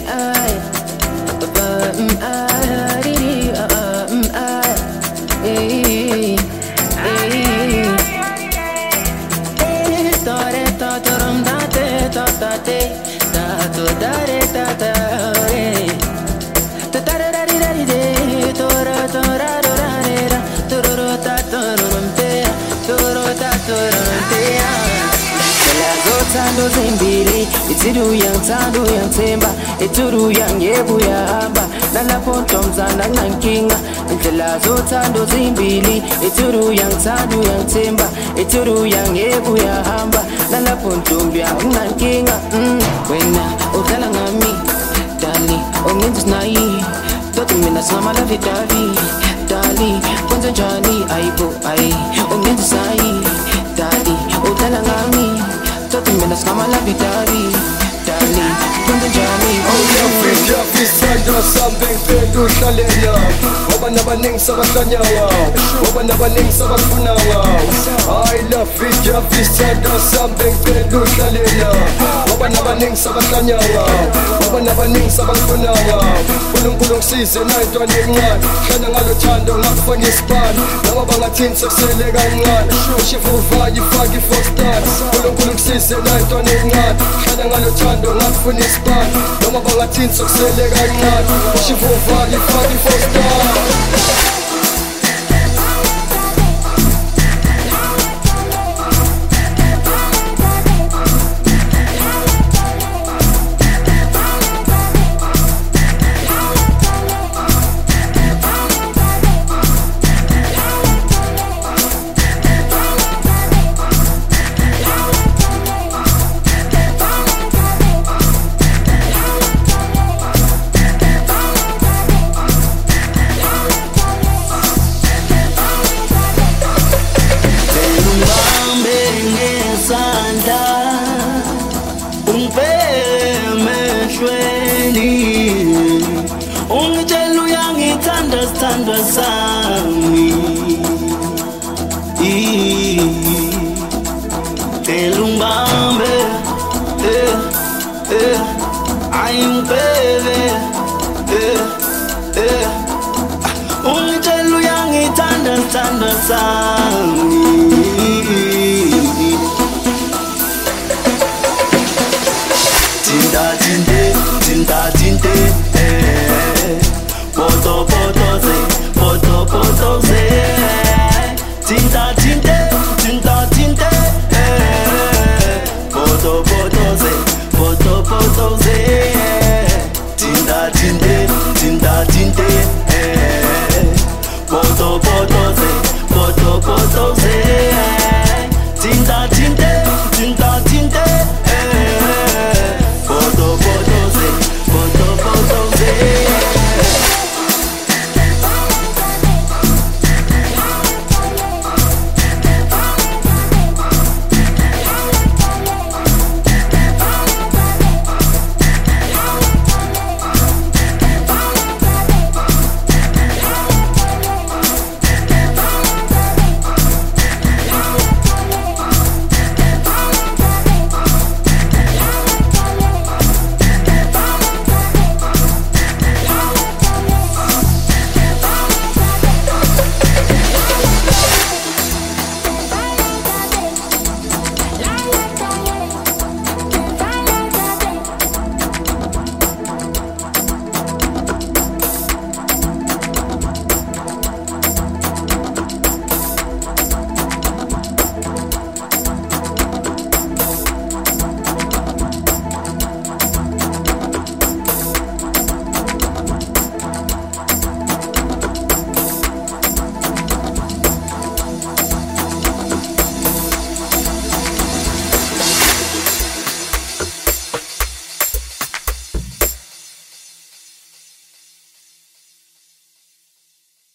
Tando zimbili, itiru yang tando yang temba, ituru yang yebu ya hamba, nana pontom zana nankinga, intela zo tando zimbili, ituru yang tando yang temba, ituru yang yebu ya hamba, nana pontom ya nankinga. Wena utala ngami, dali, ongentus nai, totu mina sama la vidavi, dali, kwanza jani aibo ai, ongentus nai, dali, utala ngami. Minutes kama la vitari Dali, kunde jami Jafi sando sambeng pendu shalenya Wabanabaning sa batanyawa Wabanabaning sa bagpunawa I love it Jafi sando sambeng pendu shalenya Wabanabaning sa batanyawa Wabanabaning sa bagpunawa Pulong-pulong season ay tuwaningan Kaya nga luchando ngakfanispan Nangabangatin sa selegangan Shifuva yifagi fostan Pulong-pulong season ay tuwaningan Kaya nga luchando ngakfanispan Nangabangatin sa selegangan Shifuva yifagi fostan Tanda sami Telumbambe Ayung bebe Ungitelu yang itanda sami